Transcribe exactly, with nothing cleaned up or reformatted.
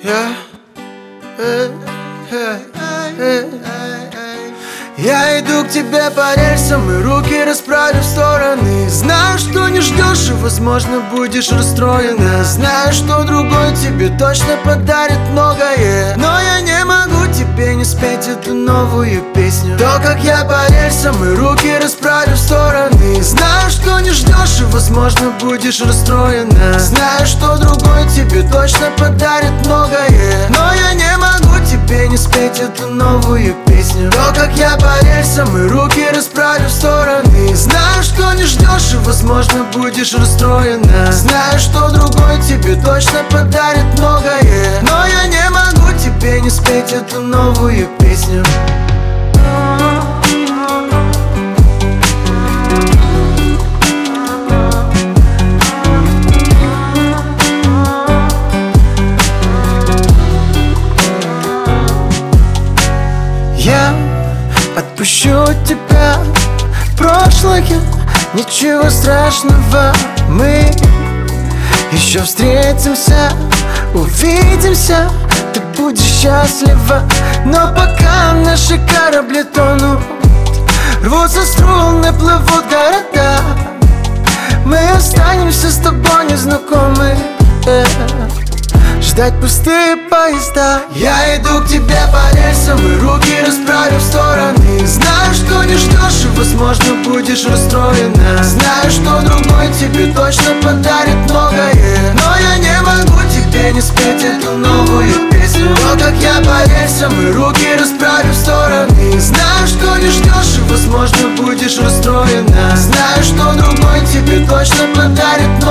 Я, э, э, э, я иду к тебе по рельсам и руки расправлю в стороны. Знаю, что не ждешь и, возможно, будешь расстроена. Знаю, что другой тебе точно подарит многое, но я не могу тебе не спеть эту новую песню. То, как я по рельсам и руки расправлю в стороны. Знаю, что не ждешь и, возможно, будешь расстроена. Знаю, что другой тебе точно подарит многое, но я не могу тебе не спеть эту новую песню. То, как я по рельсам и руки расправлю в стороны. Знаю, что не ждешь и, возможно, будешь расстроена. Знаю, что другой тебе точно подарит многое, но я не могу тебе не спеть эту новую песню. Я отпущу тебя в прошлое, ничего страшного. Мы еще встретимся, увидимся, ты будешь счастлива. Но пока наши корабли тонут, рвутся струны, плывут города, мы останемся с тобой незнакомы. Ждать пустые поезда. Я иду к тебе по рельсам и руки расправлю в стороны. Знаю, что не ждешь и, возможно, будешь расстроена. Знаю, что другой тебе точно подарит многое, но я не могу тебе не спеть эту новую песню. То, как я по рельсам и руки расправлю в стороны. Знаю, что не ждешь и, возможно, будешь расстроена. Знаю, что другой тебе точно подарит